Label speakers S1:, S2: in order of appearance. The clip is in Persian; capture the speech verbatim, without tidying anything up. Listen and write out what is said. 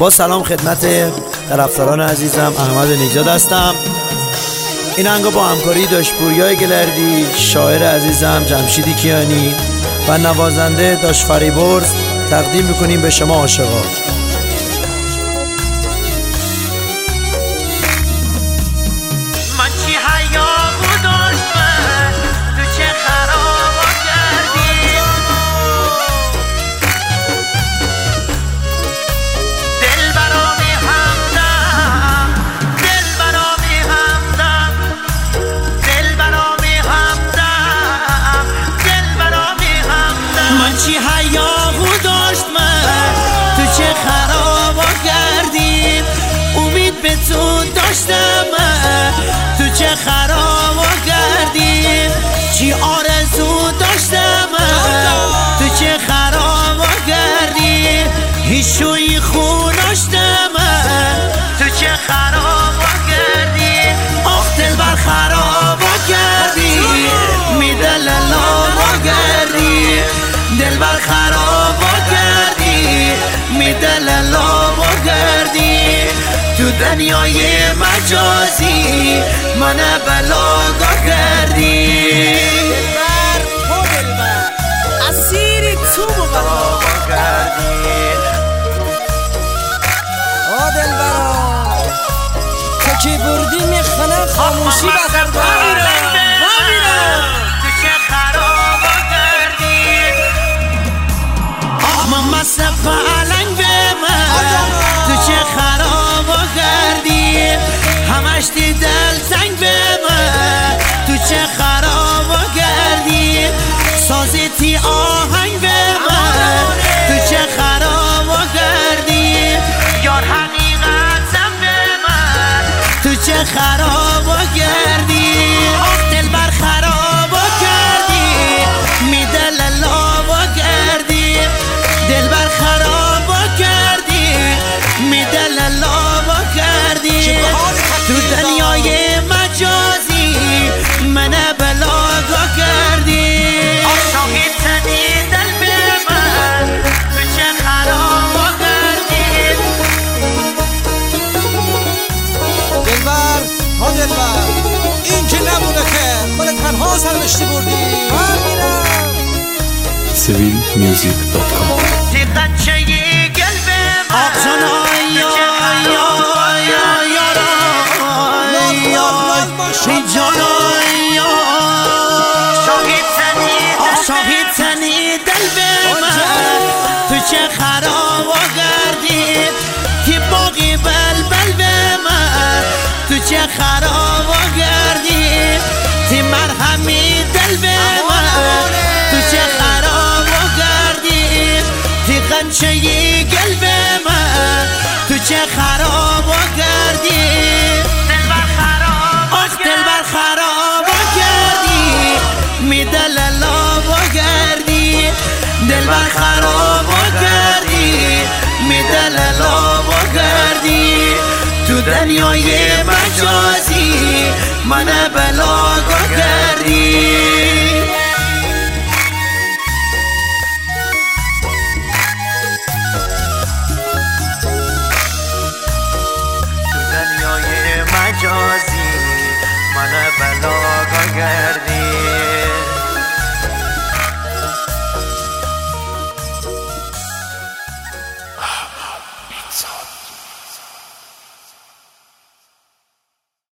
S1: با سلام خدمت طرفداران عزیزم، احمد نژاد هستم. این آهنگ با همکاری داش پوریا گلردی، شاعر عزیزم جمشید کیانی و نوازنده داش فریبرز تقدیم میکنیم به شما عاشقا.
S2: چی حیاهو داشت من تو چه خرابا کردیم، امید به تو داشتم من تو چه خرابا کردیم، چی آرزو داشتم من تو چه خرابا کردیم، هیچوی خون داشتم من تو چه خرابا کردیم، آخ دل بر خرابا کردیم، میدل لابا کردیم، دل بر خرابا کردی، میدل لابا کردی، تو دنیای مجازی من بلاگا کردی،
S3: دلبر تو دلبر اسیری تو بلاگا کردی. آ دلبرا تو که بردی میخنه خاموشی بخر بامیرم بامیرم
S2: تو چه خرابا کردی، مصرف علنگ به من تو چه خرابا کردی، همش دی دل تنگ به من تو چه خرابا کردی، سازیتی آهنگ به من تو چه خرابا کردی، یار حقیقتم به من تو چه خرابا کردی، آخ دل بر خرابا کردی، میدل لابا کردی، دل بر خرابا کردی، میدل لابا کردی، تو دنیای مجازی من بلاگا کردی، عاشقی تنی دل به من تو چه خرابا کردی.
S3: دلبر ها دلبر این که نبوده که خود تنها سرنشتی بردی بامیرم.
S4: سیویل میوزیک دات کام
S2: تیقچه قلب من آقشان آی آی آی آی آی آی جان آی شاهید تنی شاهید تنی دل به من تو چه خرابا کردی، که باقی بلبل به من تو چه خرابا کردی، تی مرهمی دل به من تو چه خرابا کردی، تی قنچه قلب من تو چه خرابا کردی، دل بر خرابا آخ دل بر خرابا کردی، میدل لابا کردی، دل بر خرابا کردی، میدل لابا کردی، تو دنیای مجازی من بلاگا کردی.